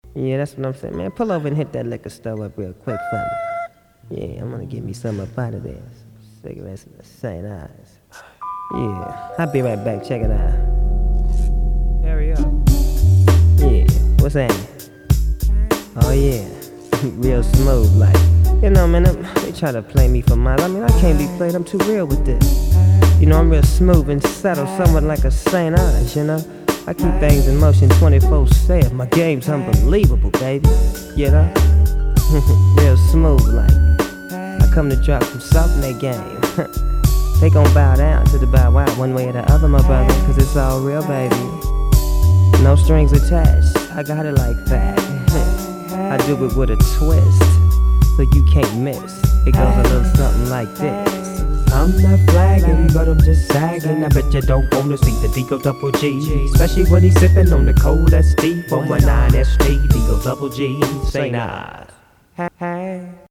Yeah, that's what I'm saying, man. Pull over and hit that liquor store up real quick for me. Yeah, I'm gonna get me some up out of there. Some cigarettes and the St. Ives. Yeah, I'll be right back. Check it out. Hurry up. Yeah, what's that? Oh yeah, real smooth like. You know, man, they try to play me for miles. I mean, I can't be played. I'm too real with this. You know, I'm real smooth and subtle, somewhat like a St. Ives, you know. I keep things in motion 24/7. My game's unbelievable, baby. You know, real smooth like. I come to drop some salt in their game. They gon' bow down to the bow wow one way or the other, my brother, 'cause it's all real, baby. No strings attached, I got it like that. I do it with a twist, so you can't miss. It goes a little something like this. I'm not flagging, but I'm just sagging. I bet you don't wanna see the Digo Double G, especially when he's sipping on the cold SD 419 ST Digo Double G. Say nah.